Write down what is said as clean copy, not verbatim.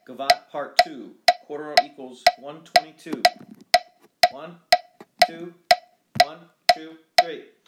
Gavotte Part 2. Quarter note equals 122. 1, 2, 1, 2, 3.